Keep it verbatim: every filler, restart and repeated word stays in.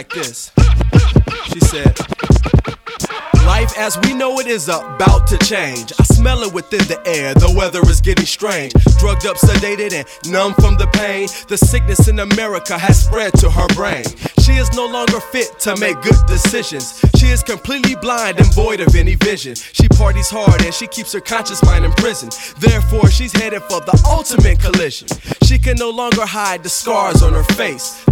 like this. She said, life as we know it is about to change. I smell it within the air, the weather is getting strange. Drugged up, sedated, and numb from the pain. The sickness in America has spread to her brain. She is no longer fit to make good decisions. She is completely blind and void of any vision. She parties hard and she keeps her conscious mind in prison. Therefore, she's headed for the ultimate collision. She can no longer hide the scars on her face.